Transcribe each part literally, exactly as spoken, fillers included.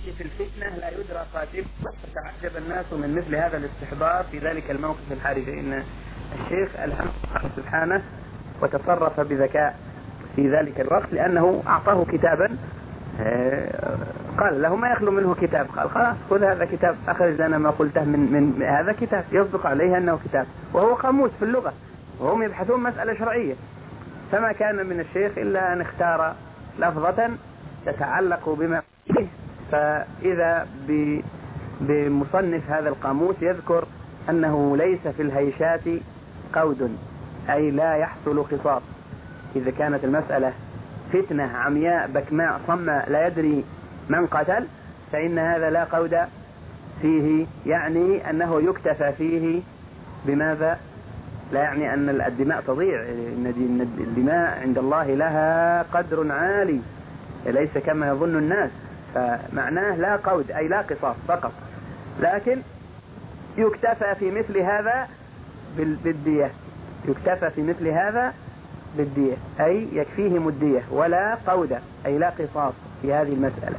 في الفتنة لا يدرى قاتل. فتعجب الناس من مثل هذا الاستحضار في ذلك الموقف الحرج، إن الشيخ ألهم سبحانه وتصرف بذكاء في ذلك الوقت، لأنه أعطاه كتابا قال له ما يخلو منه كتاب، قال خلاص خذ هذا كتاب، أخرج لنا ما قلته من, من هذا كتاب يصدق عليه أنه كتاب، وهو قاموس في اللغة وهم يبحثون مسألة شرعية. فما كان من الشيخ إلا أن اختار لفظة تتعلق بما فيه. فإذا بمصنف هذا القاموس يذكر أنه ليس في الهيشات قود، أي لا يحصل قصاص. إذا كانت المسألة فتنة عمياء بكماء صماء لا يدري من قتل، فإن هذا لا قود فيه، يعني أنه يكتفى فيه بماذا؟ لا يعني أن الدماء تضيع، إن الدماء عند الله لها قدر عالي ليس كما يظن الناس، فمعناه لا قود أي لا قصاص فقط، لكن يكتفى في مثل هذا بالدية، يكتفى في مثل هذا بالدية، أي يكفيهم الدية ولا قود أي لا قصاص في هذه المسألة.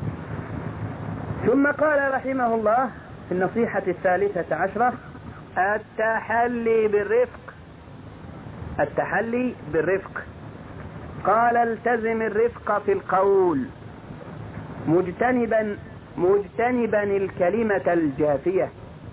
ثم قال رحمه الله في النصيحة الثالثة عشرة: التحلي بالرفق. التحلي بالرفق، قال: التزم الرفق في القول مجتنبا مجتنبا الكلمة الجافية،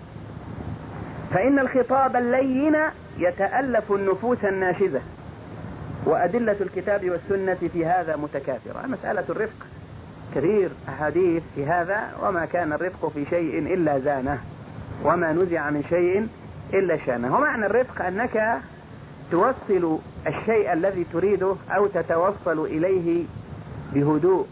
فإن الخطاب اللين يتألف النفوس الناشزة، وأدلة الكتاب والسنة في هذا متكاثرة. مسألة الرفق كثير أحاديث في هذا: وما كان الرفق في شيء إلا زانه، وما نزع من شيء إلا شانه. ومعنى الرفق أنك توصل الشيء الذي تريده أو تتوصل إليه بهدوء.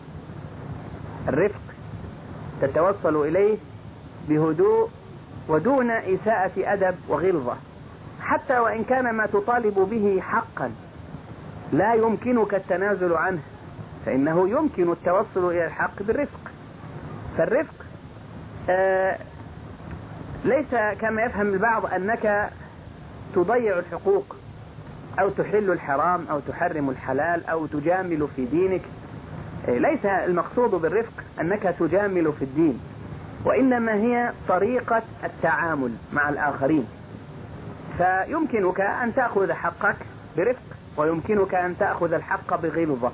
الرفق تتوصل إليه بهدوء ودون إساءة أدب وغلظة، حتى وإن كان ما تطالب به حقا لا يمكنك التنازل عنه، فإنه يمكن التوصل إلى الحق بالرفق. فالرفق آه ليس كما يفهم البعض أنك تضيع الحقوق أو تحل الحرام أو تحرم الحلال أو تجامل في دينك. ليس المقصود بالرفق أنك تجامل في الدين، وإنما هي طريقة التعامل مع الآخرين. فيمكنك أن تأخذ حقك برفق، ويمكنك أن تأخذ الحق بغلظة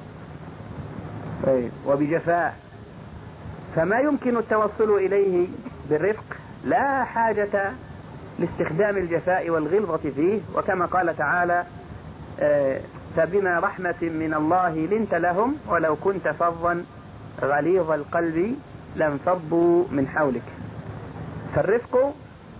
وبجفاء. فما يمكن التوصل إليه بالرفق لا حاجة لاستخدام الجفاء والغلظة فيه، وكما قال تعالى: فبما رحمة من الله لنت لهم ولو كنت فظا غليظ القلب لانفضوا من حولك. فالرفق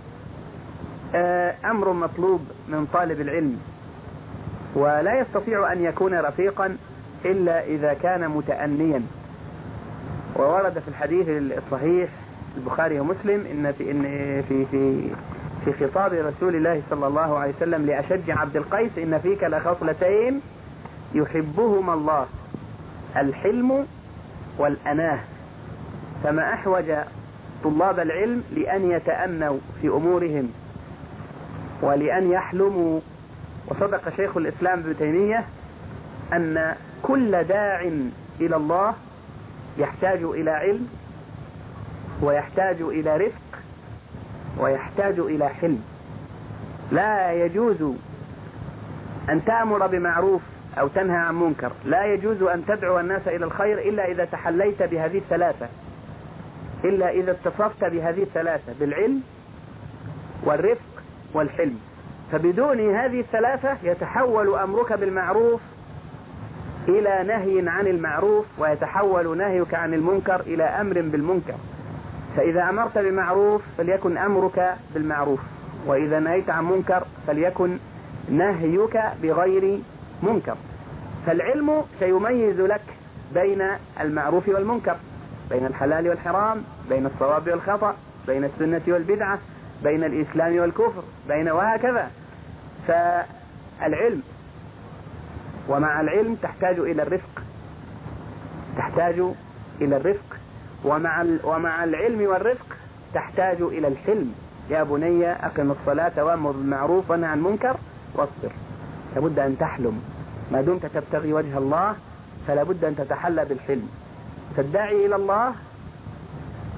أمر مطلوب من طالب العلم، ولا يستطيع أن يكون رفيقا إلا إذا كان متأنيا. وورد في الحديث الصحيح البخاري ومسلم إن في إن في في في خطاب رسول الله صلى الله عليه وسلم لأشج عبد القيس: إن فيك لخصلتين يحبهما الله، الحلم والأناه. فما أحوج طلاب العلم لأن يتأنوا في أمورهم ولأن يحلموا. وصدق شيخ الإسلام ابن تيمية أن كل داع إلى الله يحتاج إلى علم، ويحتاج إلى رفق، ويحتاج إلى حلم. لا يجوز أن تأمر بمعروف أو تنهى عن منكر، لا يجوز أن تدعو الناس إلى الخير إلا إذا تحليت بهذه الثلاثة، إلا إذا اتصفت بهذه الثلاثة: بالعلم والرفق والحلم. فبدون هذه الثلاثة يتحول أمرك بالمعروف إلى نهي عن المعروف، ويتحول نهيك عن المنكر إلى أمر بالمنكر. فإذا أمرت بمعروف فليكن أمرك بالمعروف، وإذا نهيت عن منكر فليكن نهيك بغير منكر. فالعلم سيميز لك بين المعروف والمنكر، بين الحلال والحرام، بين الصواب والخطأ، بين السنة والبدعة، بين الإسلام والكفر، بين وهكذا. فالعلم، ومع العلم تحتاج إلى الرفق، تحتاج إلى الرفق ومع ومع العلم والرفق تحتاج إلى الحلم. يا بني أقم الصلاة وأمر بالمعروف وانهى عن المنكر واصبر. لابد أن تحلم، ما دمت تبتغي وجه الله فلا بد أن تتحلى بالحلم. فالداعي إلى الله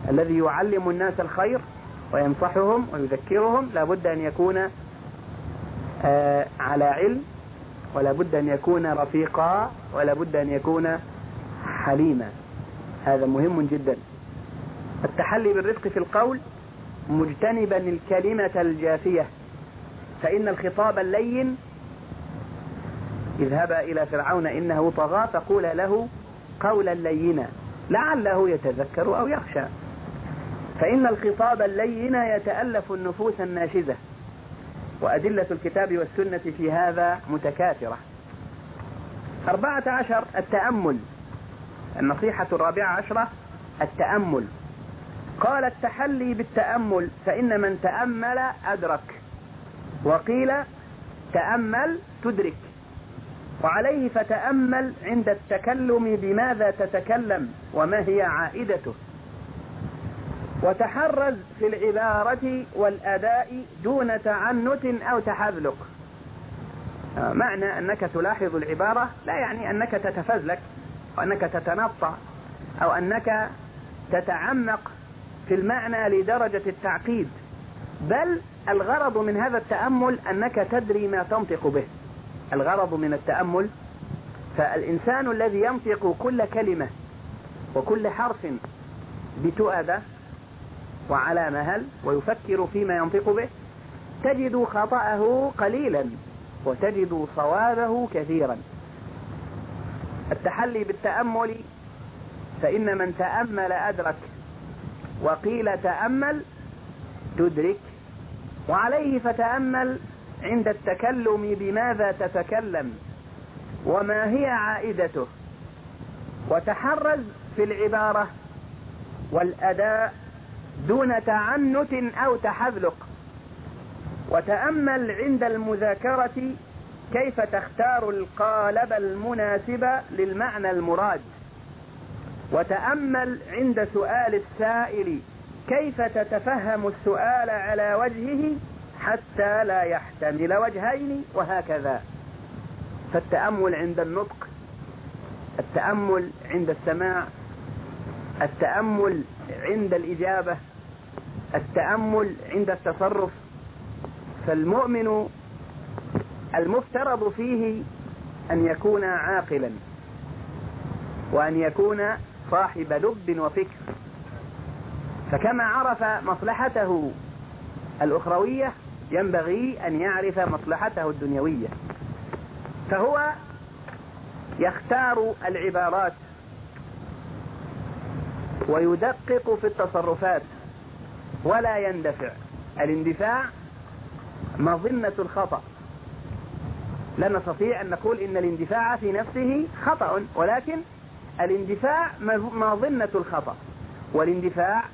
الذي يعلم الناس الخير وينصحهم ويذكرهم لا بد أن يكون آه على علم، ولا بد أن يكون رفيقا، ولا بد أن يكون حليما. هذا مهم جدا. التحلي بالرفق في القول مجتنبا الكلمة الجافية، فإن الخطاب اللين اذهبا إلى فرعون إنه طغى فقول له قولا لينا لعله يتذكر أو يخشى. فإن الخطاب اللين يتألف النفوس الناشزة، وأدلة الكتاب والسنة في هذا متكاثرة. أربعة عشر التأمل. النصيحة الرابعة عشرة التأمل. قال التحلي بالتأمل فإن من تأمل أدرك، وقيل تأمل تدرك، وعليه فتأمل عند التكلم بماذا تتكلم وما هي عائدته، وتحرز في العبارة والأداء دون تعنت أو تحذلق. معنى أنك تلاحظ العبارة لا يعني أنك تتفزلك وأنك تتنطع أو أنك تتعمق في المعنى لدرجة التعقيد، بل الغرض من هذا التأمل أنك تدري ما تنطق به. الغرض من التأمل، فالإنسان الذي ينطق كل كلمة وكل حرف بتؤدة وعلى مهل ويفكر فيما ينطق به تجد خطأه قليلا وتجد صوابه كثيرا. التحلي بالتأمل فإن من تأمل أدرك، وقيل تأمل تدرك، وعليه فتأمل عند التكلم بماذا تتكلم وما هي عائدته، وتحرز في العبارة والأداء دون تعنت أو تحذلق، وتأمل عند المذاكرة كيف تختار القالب المناسب للمعنى المراد، وتأمل عند سؤال السائل كيف تتفهم السؤال على وجهه حتى لا يحتمل وجهين، وهكذا. فالتأمل عند النطق، التأمل عند السماع، التأمل عند الإجابة، التأمل عند التصرف. فالمؤمن المفترض فيه أن يكون عاقلا، وأن يكون صاحب لب وفكر، فكما عرف مصلحته الأخروية ينبغي أن يعرف مصلحته الدنيوية، فهو يختار العبارات ويدقق في التصرفات ولا يندفع. الاندفاع مظنة الخطأ. لا نستطيع أن نقول إن الاندفاع في نفسه خطأ، ولكن الاندفاع مظنة الخطأ، والاندفاع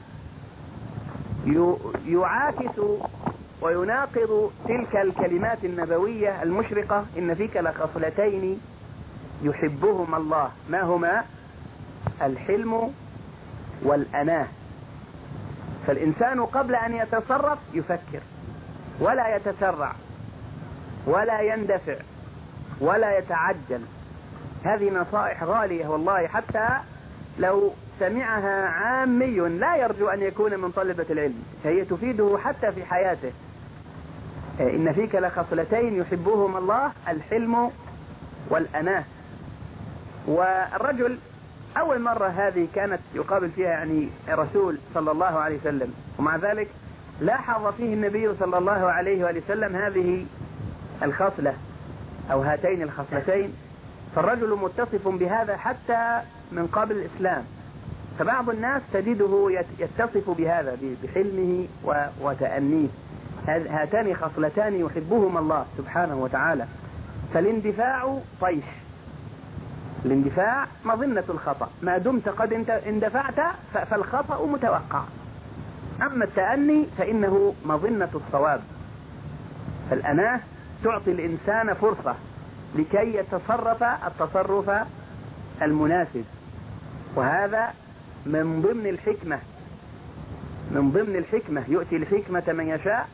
يعاكس ويناقض تلك الكلمات النبوية المشرقة: إن فيك لخصلتين يحبهما الله، ما هما؟ الحلم والأناة. فالإنسان قبل أن يتصرف يفكر ولا يتسرع ولا يندفع ولا يتعجل. هذه نصائح غالية والله، حتى لو سمعها عامي لا يرجو أن يكون من طلبة العلم، فهي تفيده حتى في حياته. إن فيك لخصلتين يحبهما الله، الحلم والأناة. والرجل أول مرة هذه كانت يقابل فيها يعني رسول صلى الله عليه وسلم، ومع ذلك لاحظ فيه النبي صلى الله عليه وآله وسلم هذه الخصلة أو هاتين الخصلتين، فالرجل متصف بهذا حتى من قبل الإسلام. فبعض الناس تجده يتصف بهذا بحلمه وتأنيه. هاتان خصلتان يحبهما الله سبحانه وتعالى. فالاندفاع طيش، الاندفاع مظنة الخطأ، ما دمت قد اندفعت فالخطأ متوقع. أما التأني فإنه مظنة الصواب. فالأناة تعطي الإنسان فرصة لكي يتصرف التصرف المناسب، وهذا من ضمن الحكمة. من ضمن الحكمة يؤتي الحكمة من يشاء،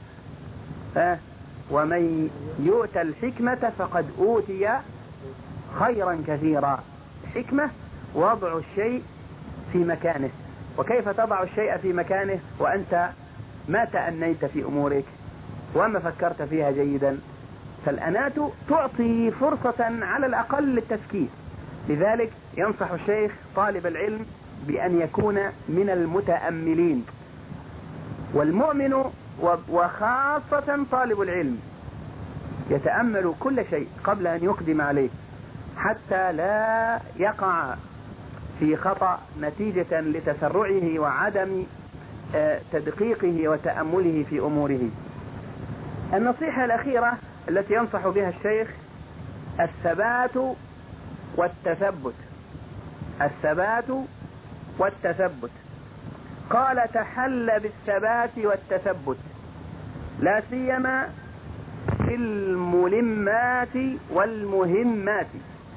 ومن يؤتى الحكمة فقد أوتي خيرا كثيرا. الحكمة وضع الشيء في مكانه، وكيف تضع الشيء في مكانه وأنت ما تأنيت في أمورك وما فكرت فيها جيدا. فالأنات تعطي فرصة على الأقل للتفكير. لذلك ينصح الشيخ طالب العلم بأن يكون من المتأملين، والمؤمن وخاصة طالب العلم يتأمل كل شيء قبل أن يقدم عليه حتى لا يقع في خطأ نتيجة لتسرعه وعدم تدقيقه وتأمله في أموره. النصيحة الأخيرة التي ينصح بها الشيخ الثبات والتثبت. الثبات والتثبت. قال: تحل بالثبات والتثبت لا سيما في الملمات والمهمات،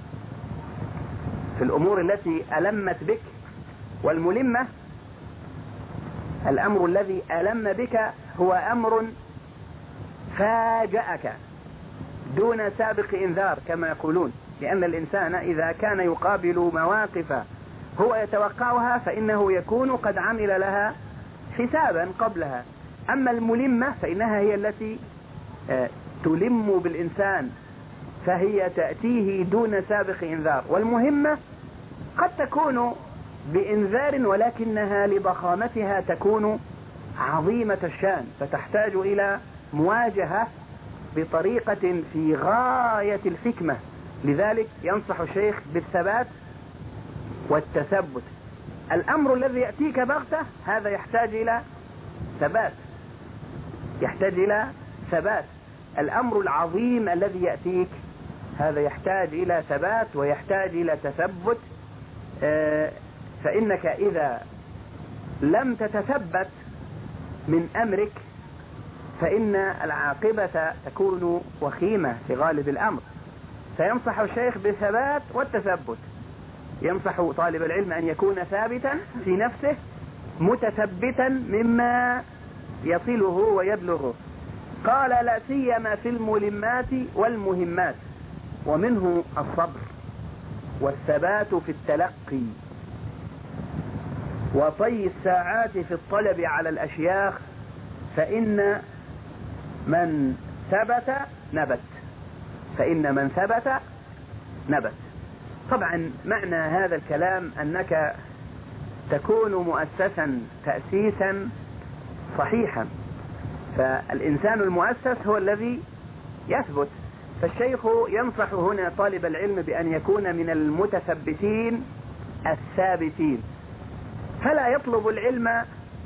في الأمور التي ألمت بك. والملمة الأمر الذي ألم بك هو أمر فاجأك دون سابق إنذار كما يقولون، لأن الإنسان إذا كان يقابل مواقف هو يتوقعها فإنه يكون قد عمل لها حسابا قبلها. أما الملمة فإنها هي التي تلم بالإنسان، فهي تأتيه دون سابق إنذار. والمهمة قد تكون بإنذار ولكنها لضخامتها تكون عظيمة الشان، فتحتاج إلى مواجهة بطريقة في غاية الحكمة. لذلك ينصح الشيخ بالثبات والتثبت. الأمر الذي يأتيك بغتة هذا يحتاج إلى ثبات، يحتاج إلى ثبات. الأمر العظيم الذي يأتيك هذا يحتاج إلى ثبات ويحتاج إلى تثبت. فإنك إذا لم تتثبت من أمرك فإن العاقبة تكون وخيمة في غالب الأمر. فينصح الشيخ بالثبات والتثبت. ينصح طالب العلم أن يكون ثابتا في نفسه متثبتا مما يصله ويبلغه. قال: لا سيما في الملمات والمهمات، ومنه الصبر والثبات في التلقي وطي الساعات في الطلب على الأشياخ، فإن من ثبت نبت فإن من ثبت نبت. طبعا معنى هذا الكلام أنك تكون مؤسسا تأسيسا صحيحا، فالإنسان المؤسس هو الذي يثبت. فالشيخ ينصح هنا طالب العلم بأن يكون من المتثبتين الثابتين، فلا يطلب العلم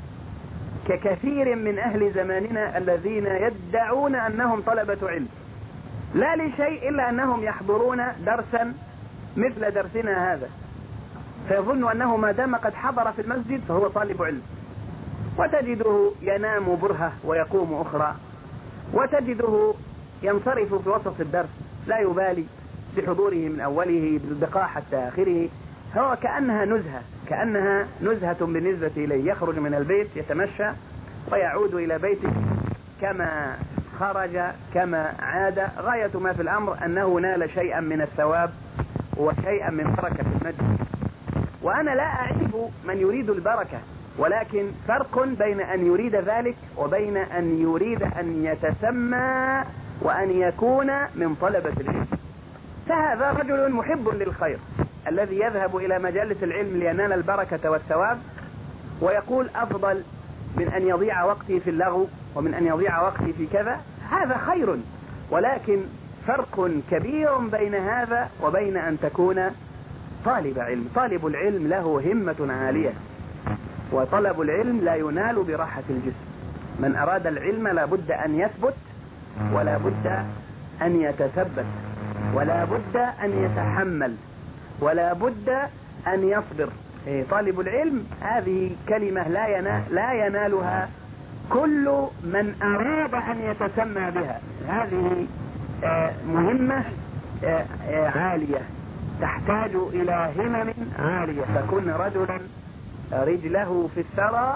ككثير من أهل زماننا الذين يدعون أنهم طلبة علم، لا لشيء إلا أنهم يحضرون درسا مثل درسنا هذا، فيظن أنه ما دام قد حضر في المسجد فهو طالب علم، وتجده ينام برهة ويقوم أخرى، وتجده ينصرف في وسط الدرس لا يبالي بحضوره من أوله بالبقاء حتى آخره. هو كأنها نزهة كأنها نزهة بالنسبة إليه، يخرج من البيت يتمشى ويعود إلى بيته كما خرج كما عاد، غاية ما في الأمر أنه نال شيئا من الثواب وشيئا من بركة المجد. وأنا لا أعيب من يريد البركة، ولكن فرق بين أن يريد ذلك وبين أن يريد أن يتسمى وأن يكون من طلبة العلم. فهذا رجل محب للخير الذي يذهب إلى مجالس العلم لينال البركة والثواب، ويقول أفضل من أن يضيع وقتي في اللغو ومن أن يضيع وقتي في كذا. هذا خير، ولكن فرق كبير بين هذا وبين أن تكون طالب علم. طالب العلم له همة عالية، وطلب العلم لا ينال براحة الجسم. من أراد العلم لا بد أن يثبت، ولا بد أن يتثبت، ولا بد أن يتحمل، ولا بد أن يصبر. إيه طالب العلم هذه كلمة لا ينال لا ينالها كل من أراد أن يتسمى بها. هذه آه مهمة آه آه عالية تحتاج إلى همم عالية. تكون رجلا رجله في الثرى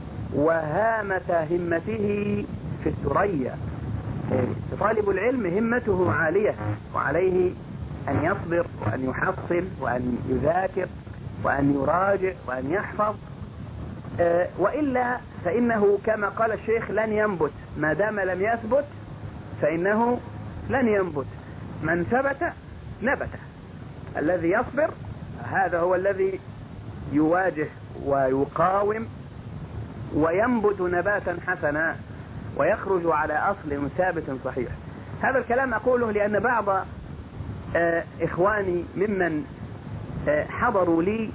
وهامة همته في الثريا. طالب العلم همته عالية، وعليه أن يصبر وأن يحصل وأن يذاكر وأن يراجع وأن يحفظ وإلا فإنه كما قال الشيخ لن ينبت، ما دام لم يثبت فإنه لن ينبت. من ثبت نبت. الذي يصبر هذا هو الذي يواجه ويقاوم وينبت نباتا حسنا ويخرج على أصل ثابت صحيح. هذا الكلام أقوله لأن بعض إخواني ممن حضروا لي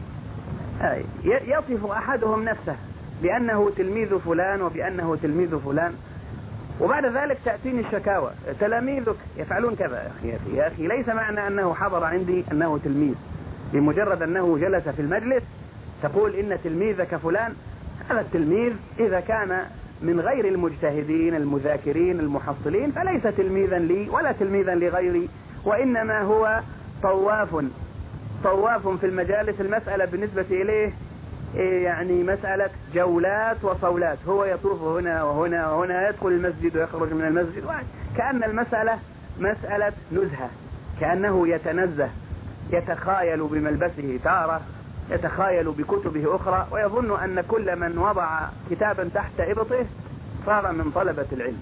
يصف أحدهم نفسه بأنه تلميذ فلان وبأنه تلميذ فلان، وبعد ذلك تأتيني الشكاوى: تلاميذك يفعلون كذا. يا أخي يا أخي ليس معنى أنه حضر عندي أنه تلميذ، بمجرد أنه جلس في المجلس تقول إن تلميذك فلان. هذا التلميذ إذا كان من غير المجتهدين المذاكرين المحصلين فليس تلميذا لي ولا تلميذا لغيري، وإنما هو طواف طواف في المجالس. المسألة بالنسبة إليه يعني مسألة جولات وصولات، هو يطوف هنا وهنا وهنا، يدخل المسجد ويخرج من المسجد، كأن المسألة مسألة نزهة، كأنه يتنزه، يتخايل بملبسه تارة، يتخايل بكتبه أخرى، ويظن أن كل من وضع كتابا تحت إبطه صار من طلبة العلم.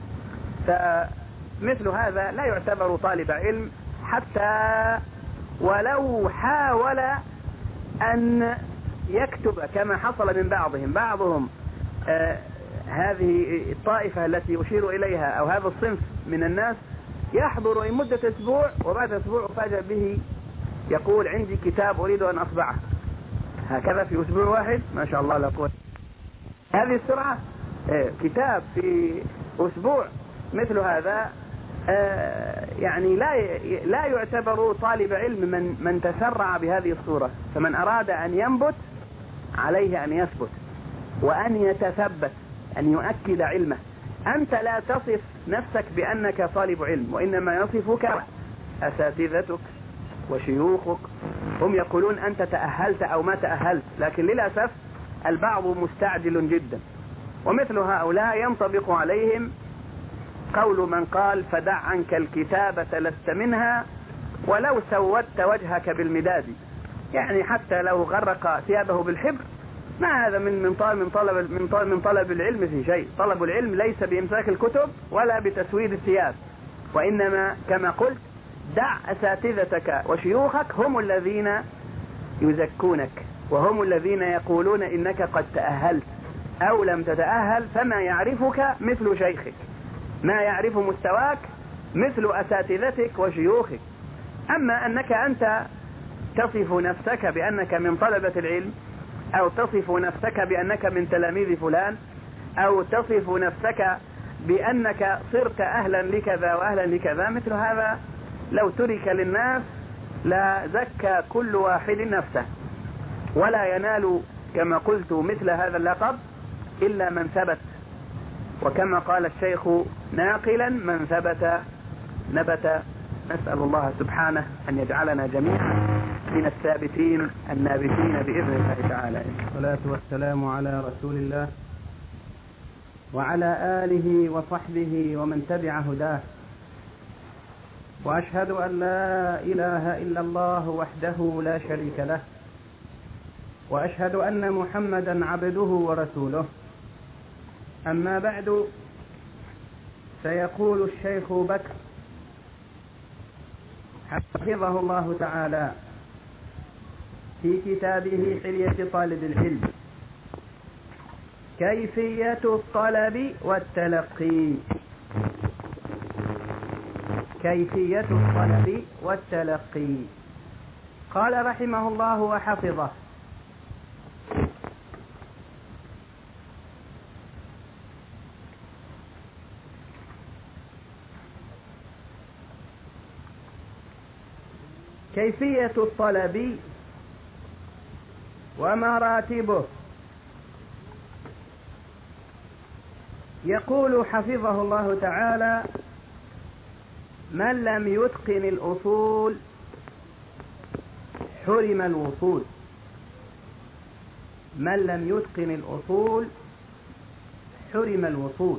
فمثل هذا لا يعتبر طالب علم حتى ولو حاول أن يكتب كما حصل من بعضهم. بعضهم آه هذه الطائفة التي أشير إليها أو هذا الصنف من الناس يحضر لمدة أسبوع وبعد أسبوع أفاجأ به يقول: عندي كتاب أريد أن أطبعه. هكذا في أسبوع واحد، ما شاء الله لا قوة. هذه السرعة، آه كتاب في أسبوع مثل هذا آه يعني لا لا يعتبر طالب علم من من تسرع بهذه الصورة. فمن أراد أن ينبت عليه أن يثبت وأن يتثبت، أن يؤكد علمه. أنت لا تصف نفسك بأنك طالب علم، وإنما يصفك أساتذتك وشيوخك. هم يقولون أنت تأهلت أو ما تأهلت، لكن للأسف البعض مستعجل جدا، ومثل هؤلاء ينطبق عليهم قول من قال: فدع عنك الكتابة لست منها ولو سودت وجهك بالمداد. يعني حتى لو غرق ثيابه بالحبر ما هذا من من طلب من طلب من طلب, من طلب العلم في شيء. طلب العلم ليس بإمساك الكتب ولا بتسويد الثياب، وإنما كما قلت دع أساتذتك وشيوخك، هم الذين يزكونك وهم الذين يقولون إنك قد تأهلت أو لم تتأهل. فما يعرفك مثل شيخك، ما يعرف مستواك مثل أساتذتك وشيوخك. أما أنك أنت تصف نفسك بأنك من طلبة العلم، أو تصف نفسك بأنك من تلاميذ فلان، أو تصف نفسك بأنك صرت أهلا لكذا وأهلا لكذا، مثل هذا لو ترك للناس لا زكى كل واحد نفسه، ولا ينال كما قلت مثل هذا اللقب إلا من ثبت. وكما قال الشيخ ناقلا: من ثبت نبت. نسأل الله سبحانه أن يجعلنا جميعا من الثابتين النابتين بإذن الله تعالى. والصلاة والسلام على رسول الله وعلى آله وصحبه ومن تبع هداه، وأشهد أن لا إله إلا الله وحده لا شريك له، وأشهد أن محمدا عبده ورسوله. أما بعد، سيقول الشيخ بكر حفظه الله تعالى في كتابه حلية طالب العلم: كيفية الطلب والتلقي. كيفية الطلب والتلقي. قال رحمه الله وحفظه: كيفية الطلب ومراتبه. يقول حفظه الله تعالى: من لم يتقن الأصول حرم الوصول. من لم يتقن الأصول حرم الوصول.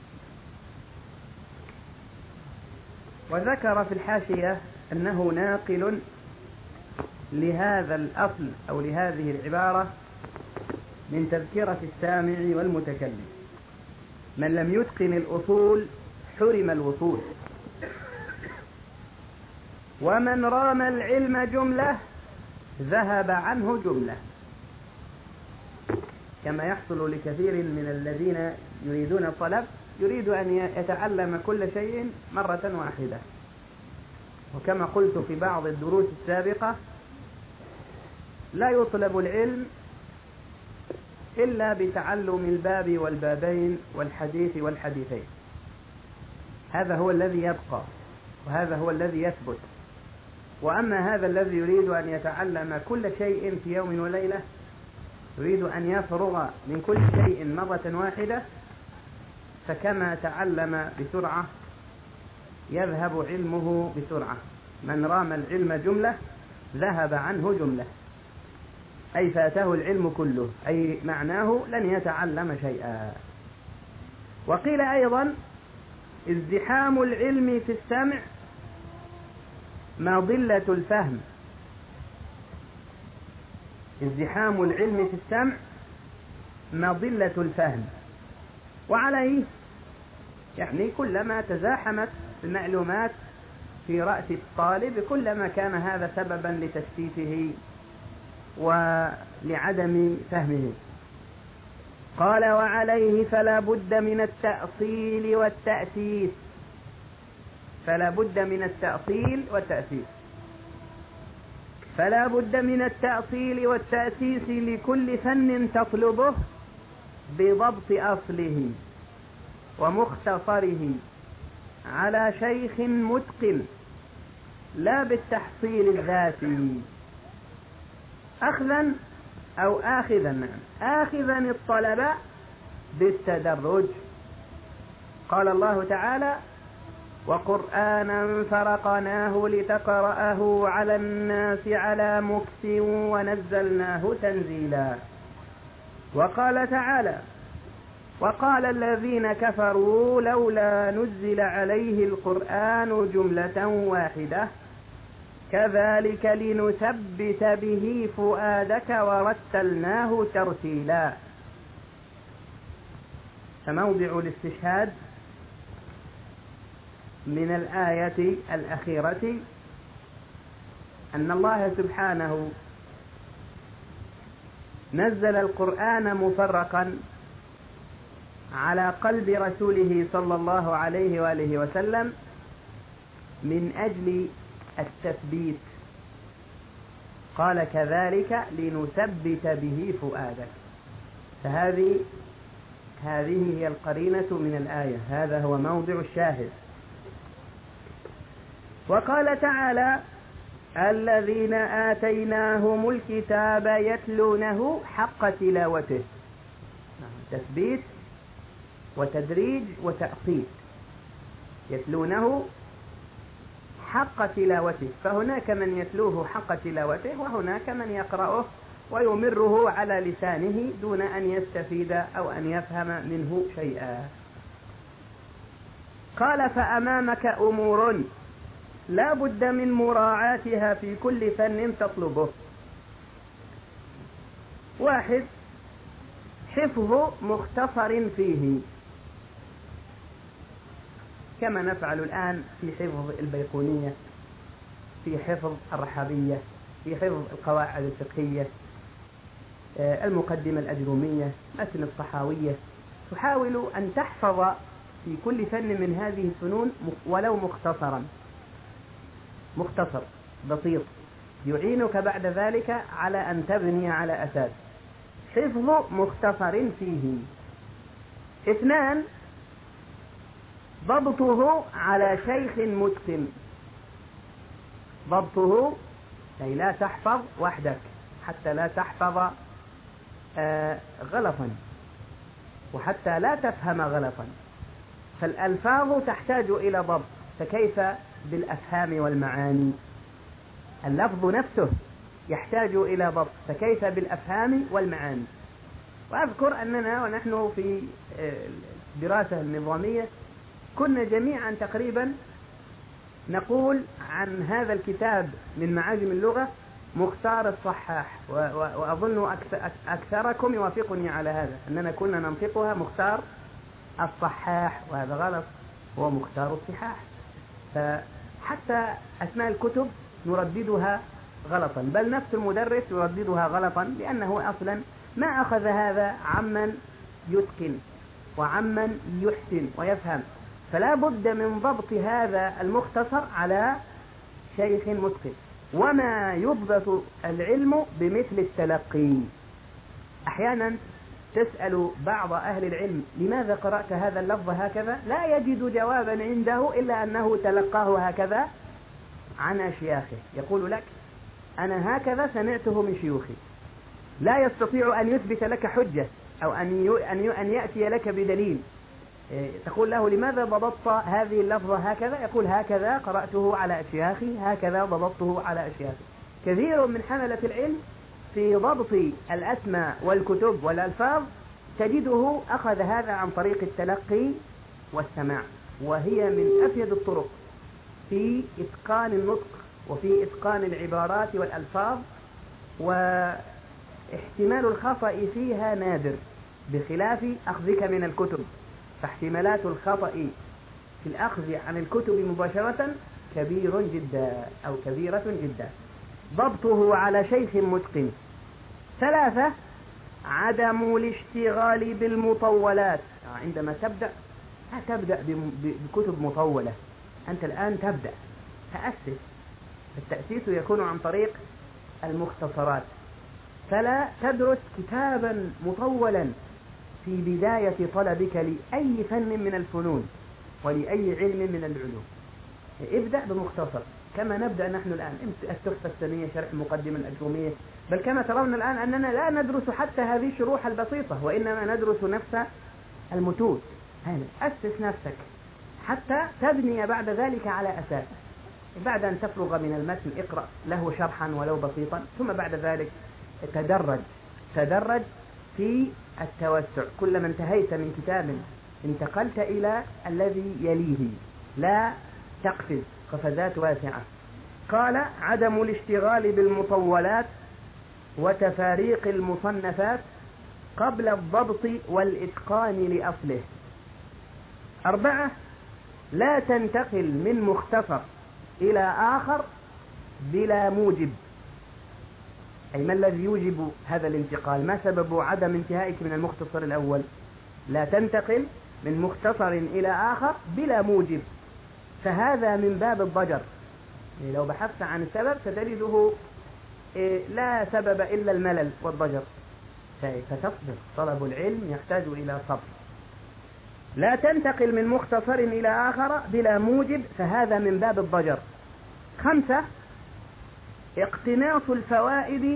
وذكر في الحاشية أنه ناقل لهذا الأصل أو لهذه العبارة من تذكرة السامع والمتكلم. من لم يتقن الأصول حرم الوصول، ومن رام العلم جملة ذهب عنه جملة، كما يحصل لكثير من الذين يريدون الطلب، يريد أن يتعلم كل شيء مرة واحدة. وكما قلت في بعض الدروس السابقة، لا يطلب العلم إلا بتعلم الباب والبابين والحديث والحديثين. هذا هو الذي يبقى، وهذا هو الذي يثبت. وأما هذا الذي يريد أن يتعلم كل شيء في يوم وليلة، يريد أن يفرغ من كل شيء مرة واحدة، فكما تعلم بسرعة يذهب علمه بسرعة. من رام العلم جملة ذهب عنه جملة، أي فاته العلم كله، أي معناه لن يتعلم شيئا. وقيل أيضا: ازدحام العلم في السمع مظلة الفهم. ازدحام العلم في السمع مظلة الفهم. وعليه يعني كلما تزاحمت المعلومات في رأس الطالب كلما كان هذا سببا لتشتيته ولعدم فهمه. قال: وعليه فلا بد من التأصيل والتأسيس. فلا بد من التأصيل والتأسيس فلا بد من التأصيل والتأسيس لكل فن تطلبه بضبط أصله ومختصره على شيخ متقن، لا بالتحصيل الذاتي، أخذا أو آخذا نعم آخذا الطلب بالتدرج. قال الله تعالى: وقرآنا فرقناه لتقرأه على الناس على مكث ونزلناه تنزيلا. وقال تعالى: وقال الذين كفروا لولا نزل عليه القرآن جملة واحدة كذلك لنثبت به فؤادك ورتلناه ترتيلا. فموضع الاستشهاد من الآية الأخيرة أن الله سبحانه نزل القرآن مفرقا على قلب رسوله صلى الله عليه وآله وسلم من أجل التثبيت. قال: كذلك لنثبت به فؤادك. فهذه هذه هي القرينة من الآية، هذا هو موضع الشاهد. وقال تعالى: الذين آتيناهم الكتاب يتلونه حق تلاوته. تثبيت وتدريج وتأصيل. يتلونه حق تلاوته، فهناك من يتلوه حق تلاوته وهناك من يقرأه ويمره على لسانه دون أن يستفيد أو أن يفهم منه شيئا. قال: فأمامك أمور لا بد من مراعاتها في كل فن تطلبه. واحد: حفظ مختصر فيه، كما نفعل الآن في حفظ البيقونية، في حفظ الرحابية، في حفظ القواعد الفقهية، المقدمة الأجرومية، متن الطحاوية. تحاول أن تحفظ في كل فن من هذه الفنون ولو مختصرا، مختصر بسيط يعينك بعد ذلك على أن تبني على أساس. حفظ مختصر فيه. اثنان: ضبطه على شيخ متقن. ضبطه أي لا تحفظ وحدك حتى لا تحفظ آه غلطا، وحتى لا تفهم غلطا. فالألفاظ تحتاج إلى ضبط، فكيف بالأفهام والمعاني؟ اللفظ نفسه يحتاج إلى ضبط، فكيف بالأفهام والمعاني؟ وأذكر أننا ونحن في الدراسة النظامية كنا جميعا تقريبا نقول عن هذا الكتاب من معاجم اللغة مختار الصحاح، وأظن أكثركم يوافقني على هذا، أننا كنا ننطقها مختار الصحاح، وهذا غلط، هو مختار الصحاح. فحتى أسماء الكتب نرددها غلطا، بل نفس المدرس يرددها غلطا، لأنه أصلا ما أخذ هذا عمن يتقن وعمن يحسن ويفهم، فلا بد من ضبط هذا المختصر على شيخ متقن. وما يضبط العلم بمثل التلقي. أحيانا تسأل بعض أهل العلم لماذا قرأت هذا اللفظ هكذا، لا يجد جوابا عنده إلا أنه تلقاه هكذا عن أشياخه، يقول لك أنا هكذا سمعته من شيوخي، لا يستطيع أن يثبت لك حجة أو أن يأتي لك بدليل. تقول له لماذا ضبطت هذه اللفظة هكذا، يقول هكذا قرأته على أشياخي، هكذا ضبطته على أشياخي. كثير من حملة العلم في ضبط الأسماء والكتب والألفاظ تجده أخذ هذا عن طريق التلقي والسماع، وهي من أفيد الطرق في إتقان النطق وفي إتقان العبارات والألفاظ، واحتمال الخطأ فيها نادر بخلاف أخذك من الكتب، فاحتمالات الخطأ في الأخذ عن الكتب مباشرة كبير جدا أو كبيرة جدا. ضبطه على شيخ متقن. ثلاثة، عدم الاشتغال بالمطولات. عندما تبدأ لا تبدأ بكتب مطولة، أنت الآن تبدأ تأسس. التأسيس يكون عن طريق المختصرات، فلا تدرس كتابا مطولا في بداية طلبك لأي فن من الفنون ولأي علم من العلوم. ابدأ بمختصر كما نبدأ نحن الآن، التحفة السنية، شرح مقدمة الأجرومية، بل كما ترون الآن أننا لا ندرس حتى هذه الشروح البسيطة، وإنما ندرس نفس المتون. أسس نفسك حتى تبني بعد ذلك على أساس. بعد أن تفرغ من المتن اقرأ له شرحا ولو بسيطا، ثم بعد ذلك تدرج تدرج في التوسع. كلما انتهيت من كتاب انتقلت إلى الذي يليه، لا تقفز قفزات واسعة. قال عدم الاشتغال بالمطولات وتفاريق المصنفات قبل الضبط والإتقان لأصله. أربعة، لا تنتقل من مختصر إلى آخر بلا موجب. أي ما الذي يوجب هذا الانتقال؟ ما سبب عدم انتهائك من المختصر الأول؟ لا تنتقل من مختصر إلى آخر بلا موجب، فهذا من باب الضجر. لو بحثت عن السبب ستجده لا سبب إلا الملل والضجر، فتصبر. طلب العلم يحتاج إلى صبر. لا تنتقل من مختصر إلى آخر بلا موجب، فهذا من باب الضجر. خمسة، اقتناص الفوائد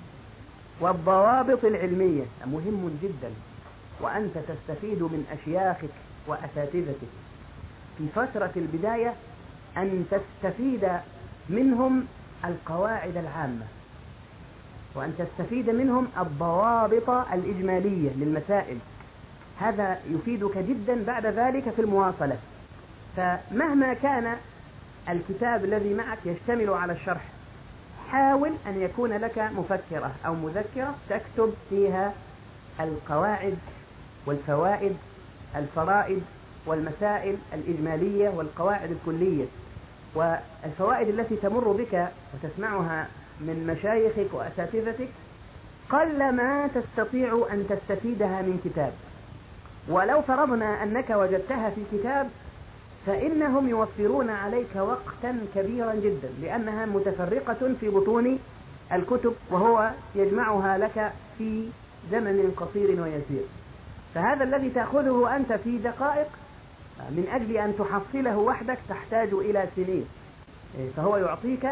والضوابط العلمية. مهم جدا وأنت تستفيد من أشياخك وأساتذتك في فترة البداية أن تستفيد منهم القواعد العامة، وأن تستفيد منهم الضوابط الإجمالية للمسائل. هذا يفيدك جدا بعد ذلك في المواصلة. فمهما كان الكتاب الذي معك يشتمل على الشرح، حاول أن يكون لك مفكرة أو مذكرة تكتب فيها القواعد والفوائد، الفرائد والمسائل الإجمالية والقواعد الكلية، والفوائد التي تمر بك وتسمعها من مشايخك وأساتذتك قلما تستطيع أن تستفيدها من كتاب. ولو فرضنا أنك وجدتها في كتاب فإنهم يوفرون عليك وقتا كبيرا جدا، لأنها متفرقة في بطون الكتب وهو يجمعها لك في زمن قصير ويسير. فهذا الذي تأخذه أنت في دقائق من أجل أن تحصله وحدك تحتاج إلى سنين. فهو يعطيك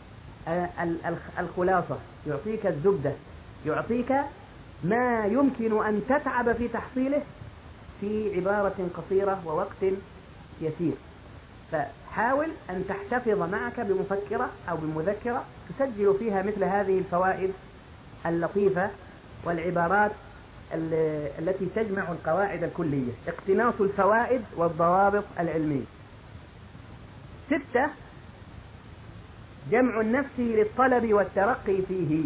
الخلاصة، يعطيك الزبدة، يعطيك ما يمكن أن تتعب في تحصيله في عبارة قصيرة ووقت يسير. فحاول أن تحتفظ معك بمفكرة أو بمذكرة تسجل فيها مثل هذه الفوائد اللطيفة والعبارات التي تجمع القواعد الكلية. اقتناص الفوائد والضوابط العلمية. ستة، جمع النفس للطلب والترقي فيه.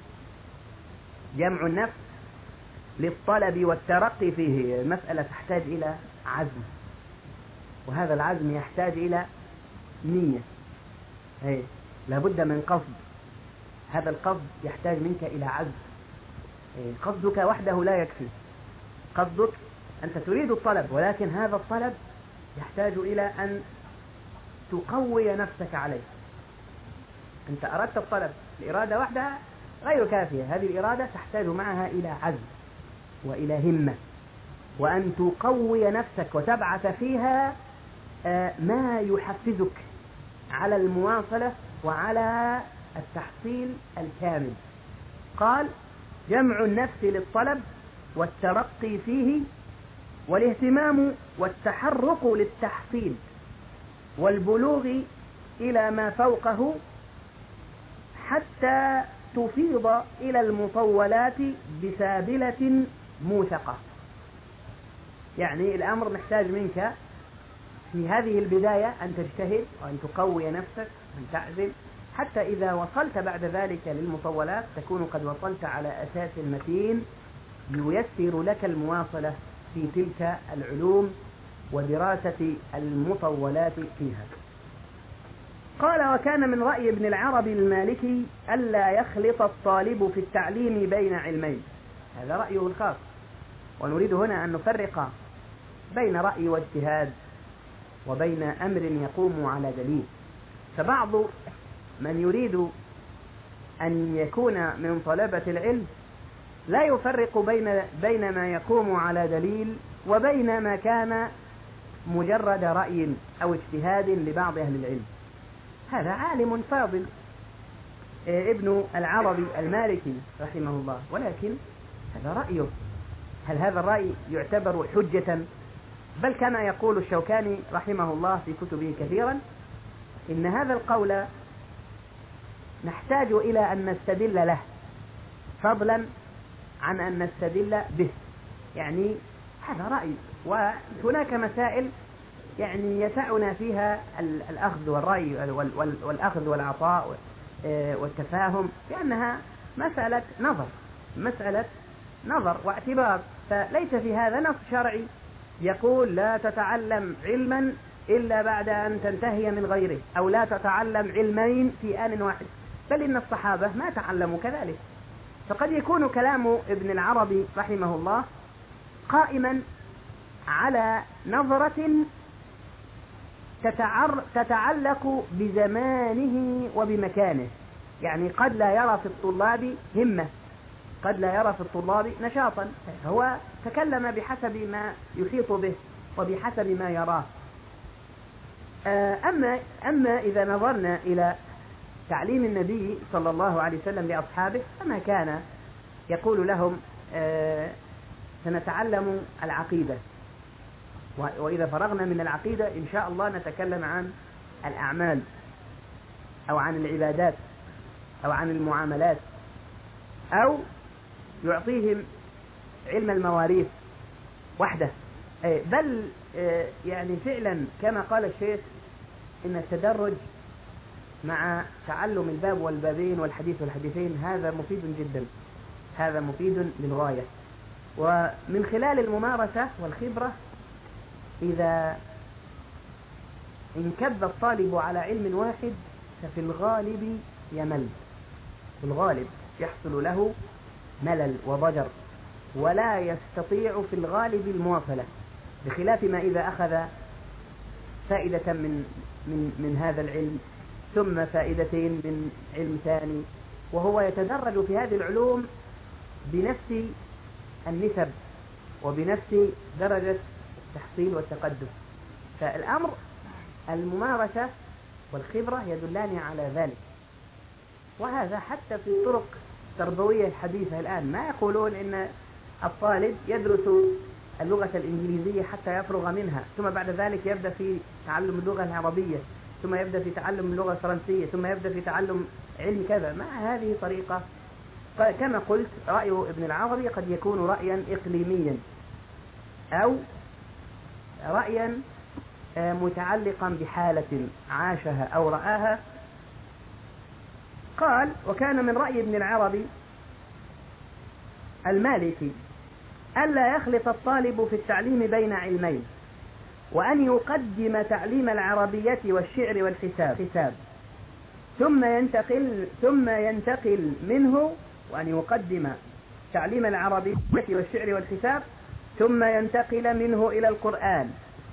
جمع النفس للطلب والترقي فيه المسألة تحتاج إلى عزم، وهذا العزم يحتاج إلى نية، هي لابد من قصد. هذا القصد يحتاج منك إلى عزم. قصدك وحده لا يكفي. قصدك أنت تريد الطلب، ولكن هذا الطلب يحتاج إلى أن تقوي نفسك عليه. أنت أردت الطلب، الإرادة وحدها غير كافية، هذه الإرادة تحتاج معها إلى عزم وإلى همة، وأن تقوي نفسك وتبعث فيها ما يحفزك على المواصلة وعلى التحصيل الكامل. قال: جمع النفس للطلب والترقي فيه، والاهتمام والتحرك للتحصيل والبلوغ إلى ما فوقه حتى تفيض إلى المطولات بسابلة موثقة. يعني الأمر محتاج منك في هذه البداية أن تجتهد وأن تقوي نفسك وأن تعزم، حتى إذا وصلت بعد ذلك للمطولات تكون قد وصلت على أساس متين ييسر لك المواصلة في تلك العلوم ودراسة المطولات فيها. قال: وكان من رأي ابن العربي المالكي ألا يخلط الطالب في التعليم بين علمين. هذا رأيه الخاص، ونريد هنا أن نفرق بين رأي واجتهاد وبين أمر يقوم على دليل. فبعض من يريد أن يكون من طلبة العلم لا يفرق بين بين ما يقوم على دليل وبين ما كان مجرد رأي أو اجتهاد لبعض أهل العلم. هذا عالم فاضل ابن العربي المالكي رحمه الله، ولكن هذا رأيه. هل هذا الرأي يعتبر حجة؟ بل كما يقول الشوكاني رحمه الله في كتبه كثيرا: إن هذا القول نحتاج إلى أن نستدل له فضلا عن أن نستدل به. يعني هذا رأي، وهناك مسائل يعني يسعنا فيها الأخذ والرأي والأخذ والعطاء والتفاهم، لأنها مسألة نظر مسألة نظر واعتبار. فليس في هذا نص شرعي يقول لا تتعلم علما إلا بعد أن تنتهي من غيره، أو لا تتعلم علمين في آن واحد، بل إن الصحابة ما تعلموا كذلك. فقد يكون كلام ابن العربي رحمه الله قائما على نظرة تتعلق بزمانه وبمكانه. يعني قد لا يرى في الطلاب همة، قد لا يرى في الطلاب نشاطا، هو تكلم بحسب ما يحيط به وبحسب ما يراه. أما, أما إذا نظرنا إلى تعليم النبي صلى الله عليه وسلم لأصحابه فما كان يقول لهم سنتعلم العقيدة، وإذا فرغنا من العقيدة إن شاء الله نتكلم عن الأعمال أو عن العبادات أو عن المعاملات، أو يعطيهم علم المواريث وحده. بل يعني فعلا كما قال الشيخ إن التدرج مع تعلم الباب والبابين والحديث والحديثين هذا مفيد جدا، هذا مفيد للغاية. ومن خلال الممارسة والخبرة إذا انكب الطالب على علم واحد ففي الغالب يمل، في الغالب يحصل له ملل وضجر، ولا يستطيع في الغالب المواصلة، بخلاف ما إذا أخذ فائدة من من من هذا العلم ثم فائدتين من علم ثاني، وهو يتدرج في هذه العلوم بنفس النسب وبنفس درجة التحصيل والتقدم. فالأمر الممارسة والخبرة يدلان على ذلك. وهذا حتى في الطرق التربوية الحديثة الآن ما يقولون إن الطالب يدرس اللغة الإنجليزية حتى يفرغ منها، ثم بعد ذلك يبدأ في تعلم اللغة العربية، ثم يبدأ في تعلم اللغة الفرنسية، ثم يبدأ في تعلم علم كذا. ما هذه طريقة. كما قلت رأي ابن العربي قد يكون رأيا إقليميا أو رأيا متعلقا بحالة عاشها أو رآها قال: وكان من رأي ابن العربي المالكي ألا يخلط الطالب في التعليم بين علمين، وأن يقدم تعليم العربية والشعر والحساب ثم ينتقل ثم ينتقل منه وأن يقدم تعليم العربية والشعر والحساب ثم ينتقل منه إلى القرآن.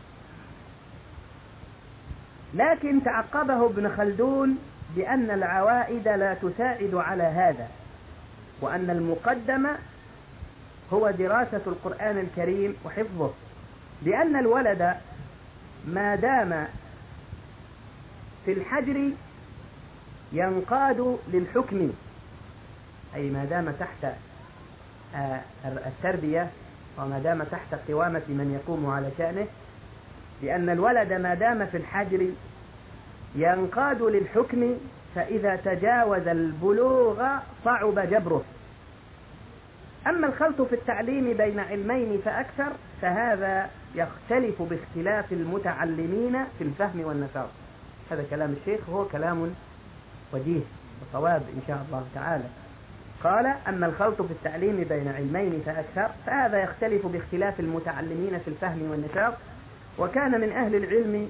لكن تعقبه ابن خلدون بأن العوائد لا تساعد على هذا، وأن المقدم هو دراسة القرآن الكريم وحفظه، لأن الولد ما دام في الحجر ينقاد للحكم، أي ما دام تحت التربية وما دام تحت قوامة من يقوم على شأنه، لأن الولد ما دام في الحجر ينقاد للحكم، فإذا تجاوز البلوغ صعب جبره. أما الخلط في التعليم بين علمين فأكثر فهذا يختلف باختلاف المتعلمين في الفهم والنشاط. هذا كلام الشيخ، وهو كلام وجيه وصواب إن شاء الله تعالى. قال: أما الخلط في التعليم بين علمين فأكثر فهذا يختلف باختلاف المتعلمين في الفهم والنشاط. وكان من أهل العلم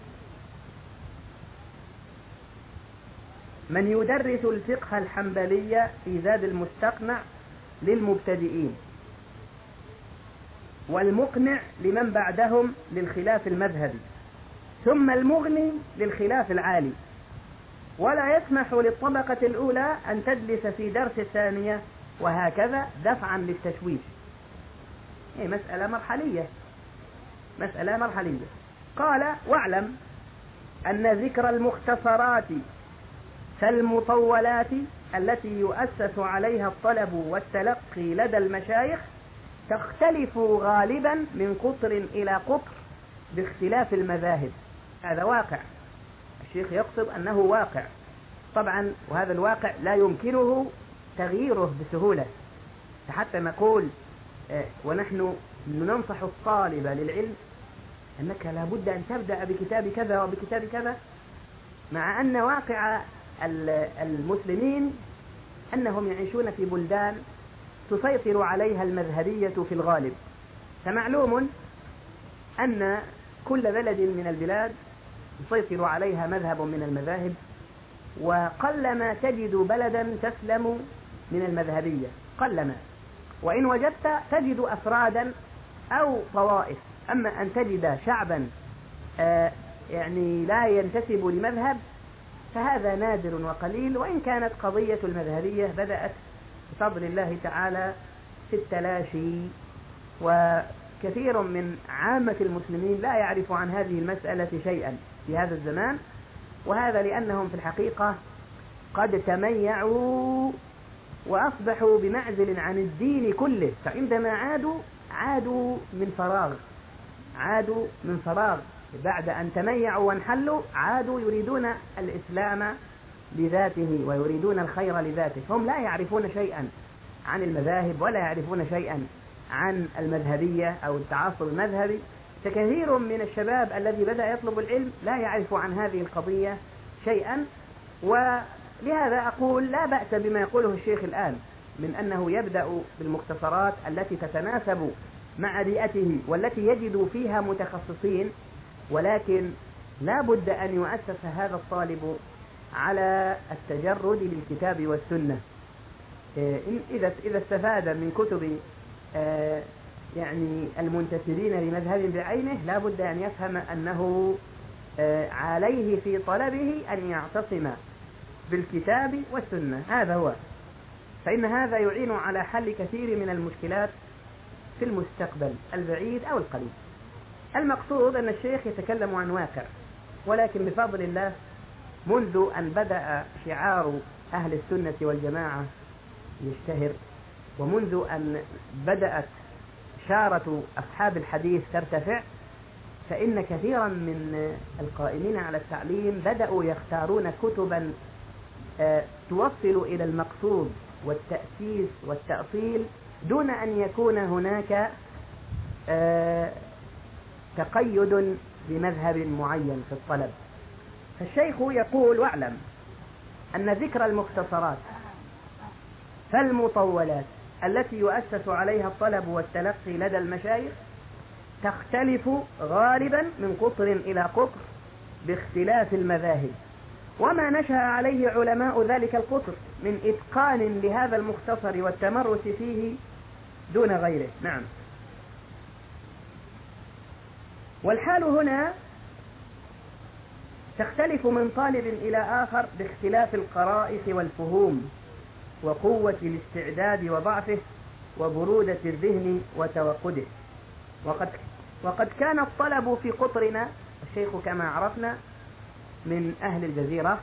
من يدرس الفقه الحنبلي في زاد المستقنع للمبتدئين، والمقنع لمن بعدهم للخلاف المذهبي، ثم المغني للخلاف العالي، ولا يسمح للطبقة الأولى أن تجلس في درس الثانية، وهكذا دفعا للتشويش. هي مسألة مرحلية مسألة مرحلية. قال: واعلم أن ذكر المختصرات كالمطولات التي يؤسس عليها الطلب والتلقي لدى المشايخ تختلف غالبا من قطر إلى قطر باختلاف المذاهب. هذا واقع، الشيخ يقصد أنه واقع طبعا، وهذا الواقع لا يمكنه تغييره بسهولة، حتى نقول ونحن ننصح الطالب للعلم أنك لابد أن تبدأ بكتاب كذا وبكتاب كذا، مع أن واقع المسلمين أنهم يعيشون في بلدان تسيطر عليها المذهبية في الغالب. فمعلوم أن كل بلد من البلاد يسيطر عليها مذهب من المذاهب، وقلما تجد بلدا تسلم من المذهبية، قلما، وإن وجدت تجد أفرادا أو طوائف. أما أن تجد شعبا آه يعني لا ينتسب لمذهب فهذا نادر وقليل، وإن كانت قضية المذهبية بدأت بفضل الله تعالى في التلاشي، وكثير من عامة المسلمين لا يعرف عن هذه المسألة شيئا في هذا الزمان، وهذا لأنهم في الحقيقة قد تميعوا وأصبحوا بمعزل عن الدين كله، فعندما عادوا عادوا من فراغ عادوا من فراغ بعد أن تميعوا وانحلوا عادوا يريدون الإسلام لذاته ويريدون الخير لذاته. هم لا يعرفون شيئا عن المذاهب ولا يعرفون شيئا عن المذهبية أو التعصب المذهبي. فكثير من الشباب الذي بدأ يطلب العلم لا يعرف عن هذه القضية شيئا، ولهذا أقول لا بأس بما يقوله الشيخ الآن من أنه يبدأ بالمختصرات التي تتناسب مع بيئته والتي يجد فيها متخصصين، ولكن لا بد أن يؤسس هذا الطالب على التجرد للكتاب والسنة. إذا إذا استفاد من كتب يعني المنتسبين لمذهب بعينه لا بد أن يفهم أنه عليه في طلبه أن يعتصم بالكتاب والسنة. هذا هو، فإن هذا يعين على حل كثير من المشكلات في المستقبل البعيد أو القريب. المقصود أن الشيخ يتكلم عن واقع، ولكن بفضل الله منذ أن بدأ شعار أهل السنة والجماعة يشتهر، ومنذ أن بدأت شارة أصحاب الحديث ترتفع، فإن كثيرا من القائمين على التعليم بدأوا يختارون كتبا توصل إلى المقصود والتأسيس والتأصيل دون أن يكون هناك تقيد بمذهب معين في الطلب. فالشيخ يقول: واعلم أن ذكر المختصرات فالمطولات التي يؤسس عليها الطلب والتلقي لدى المشايخ تختلف غالبا من قطر إلى قطر باختلاف المذاهب، وما نشأ عليه علماء ذلك القطر من إتقان لهذا المختصر والتمرس فيه دون غيره. نعم. والحال هنا تختلف من طالب إلى آخر باختلاف القرائح والفهوم وقوة الاستعداد وضعفه وبرودة الذهن وتوقده. وقد, وقد كان الطلب في قطرنا، الشيخ كما عرفنا من أهل الجزيرة،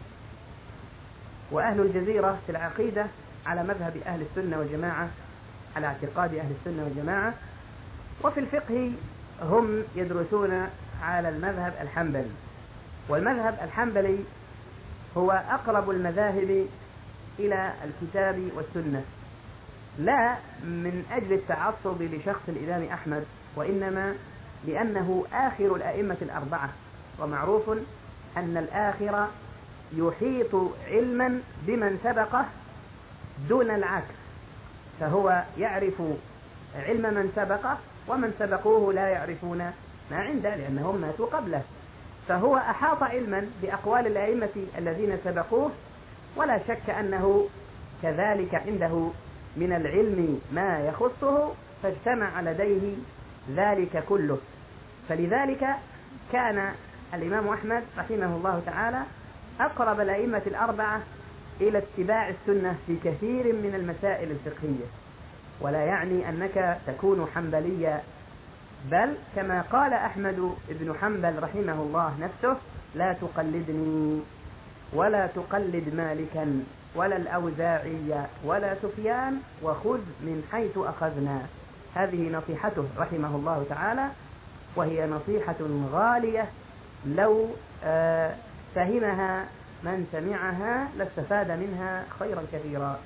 وأهل الجزيرة في العقيدة على مذهب أهل السنة والجماعة، على اعتقاد أهل السنة والجماعة، وفي الفقه هم يدرسون على المذهب الحنبلي، والمذهب الحنبلي هو أقرب المذاهب إلى الكتاب والسنة، لا من أجل التعصب لشخص الإمام أحمد، وإنما لأنه آخر الأئمة الأربعة، ومعروف أن الآخر يحيط علما بمن سبقه دون العكس، فهو يعرف علم من سبقه ومن سبقوه لا يعرفون ما عنده لأنهم ماتوا قبله، فهو أحاط علما بأقوال الأئمة الذين سبقوه، ولا شك أنه كذلك عنده من العلم ما يخصه، فاجتمع لديه ذلك كله. فلذلك كان الإمام أحمد رحمه الله تعالى أقرب الأئمة الأربعة إلى اتباع السنة في كثير من المسائل الفقهية، ولا يعني أنك تكون حنبليا، بل كما قال أحمد بن حنبل رحمه الله نفسه: لا تقلدني ولا تقلد مالكا ولا الأوزاعي ولا سفيان وخذ من حيث أخذنا. هذه نصيحته رحمه الله تعالى، وهي نصيحة غالية لو آه فهمها من سمعها لاستفاد منها خيرا كثيرا.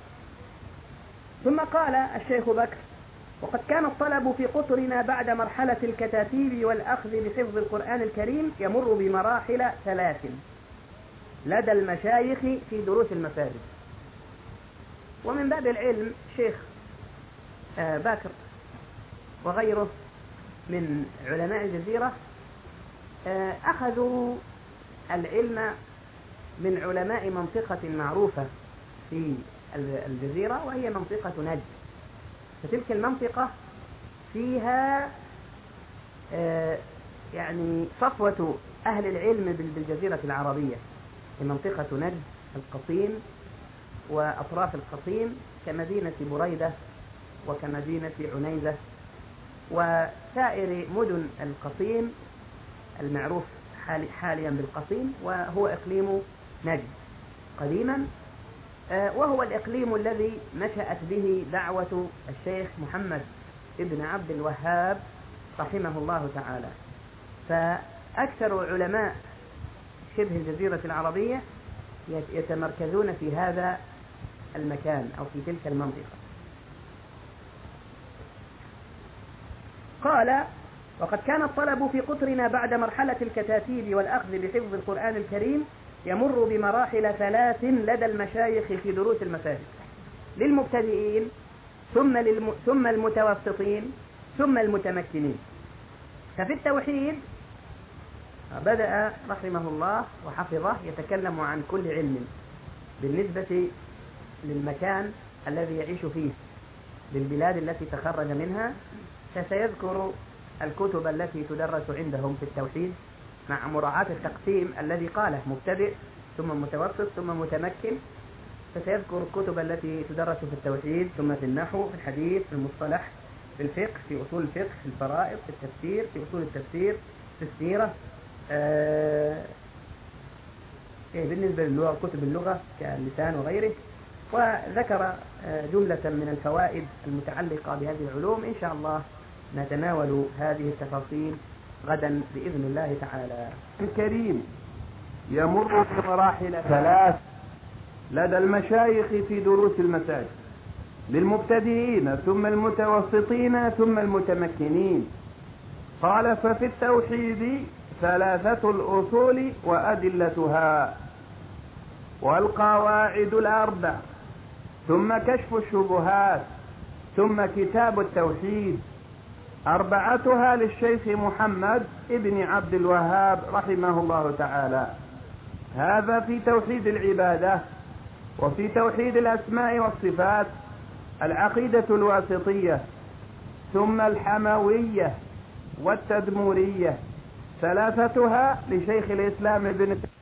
ثم قال الشيخ بكر: وقد كان الطلب في قطرنا بعد مرحلة الكتاتيب والأخذ بحفظ القرآن الكريم يمر بمراحل ثلاث لدى المشايخ في دروس المساجد. ومن باب العلم شيخ آه باكر وغيره من علماء الجزيرة آه أخذوا العلم من علماء منطقة معروفة في الجزيرة، وهي منطقة نجد. فتلك المنطقة فيها آه يعني صفوة أهل العلم بالجزيرة العربية، في منطقة نجد القصيم وأطراف القصيم كمدينة بريدة وكمدينة عنيزة وسائر مدن القصيم المعروف حاليا بالقصيم، وهو إقليم نجد قديما، وهو الإقليم الذي نشأت به دعوة الشيخ محمد ابن عبد الوهاب رحمه الله تعالى. فأكثر علماء شبه الجزيرة العربية يتمركزون في هذا المكان أو في تلك المنطقة. قال: وقد كان الطلب في قطرنا بعد مرحلة الكتاتيب والأخذ بحفظ القرآن الكريم يمر بمراحل ثلاث لدى المشايخ في دروس المساجد، للمبتدئين ثم, للم... ثم المتوسطين ثم المتمكنين. ففي التوحيد بدأ رحمه الله وحفظه يتكلم عن كل علم بالنسبة للمكان الذي يعيش فيه، للبلاد التي تخرج منها، فسيذكر الكتب التي تدرس عندهم في التوحيد مع مراعاة التقسيم الذي قاله: مبتدئ ثم متوسط ثم متمكن. فسيذكر الكتب التي تدرس في التوحيد، ثم في النحو، في الحديث، في المصطلح، في الفقه، في أصول الفقه، في الفرائض، في التفسير، في أصول التفسير، في السيرة، آه بالنسبة للغة كتب اللغة كاللسان وغيره. وذكر آه جملة من الفوائد المتعلقة بهذه العلوم. إن شاء الله نتناول هذه التفاصيل غدا بإذن الله تعالى. الكريم يمر بمراحل ثلاث لدى المشايخ في دروس المساجد، للمبتدئين ثم المتوسطين ثم المتمكنين. قال: ففي التوحيد ثلاثة الأصول وأدلتها. والقواعد الأربع، ثم كشف الشبهات، ثم كتاب التوحيد. أربعتها للشيخ محمد ابن عبد الوهاب رحمه الله تعالى. هذا في توحيد العبادة. وفي توحيد الأسماء والصفات العقيدة الواسطية، ثم الحموية والتدمورية، ثلاثتها لشيخ الإسلام ابن